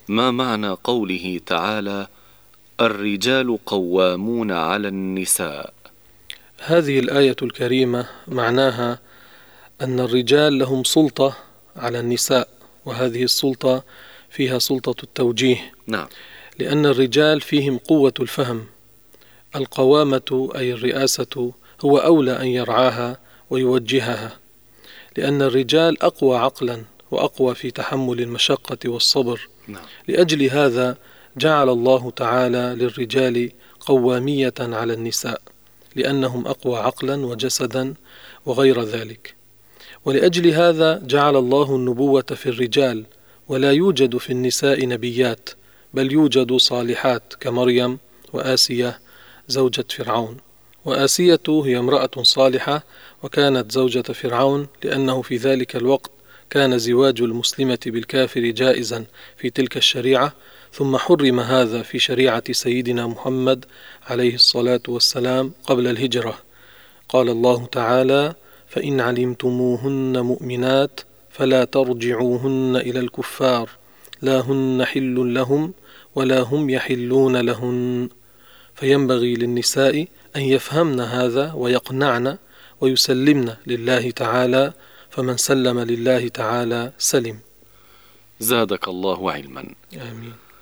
ما معنى قوله تعالى: الرجال قوامون على النساء؟ هذه الآية الكريمة معناها أن الرجال لهم سلطة على النساء، وهذه السلطة فيها سلطة التوجيه. نعم. لأن الرجال فيهم قوة الفهم. القوامة أي الرئاسة هو أولى أن يرعاها ويوجهها، لأن الرجال أقوى عقلا وأقوى في تحمل المشقة والصبر. نعم. لأجل هذا جعل الله تعالى للرجال قوامية على النساء، لأنهم أقوى عقلا وجسدا وغير ذلك. ولأجل هذا جعل الله النبوة في الرجال، ولا يوجد في النساء نبيات، بل يوجد صالحات كمريم وآسية زوجة فرعون. وآسية هي امرأة صالحة وكانت زوجة فرعون، لأنه في ذلك الوقت كان زواج المسلمة بالكافر جائزا في تلك الشريعة، ثم حرم هذا في شريعة سيدنا محمد عليه الصلاة والسلام قبل الهجرة. قال الله تعالى: فإن علمتموهن مؤمنات فلا ترجعوهن إلى الكفار، لا هن حل لهم ولا هم يحلون لهن. فينبغي للنساء أن يفهمن هذا ويقنعن ويسلمن لله تعالى، فمن سلم لله تعالى سلم. زادك الله علما. آمين.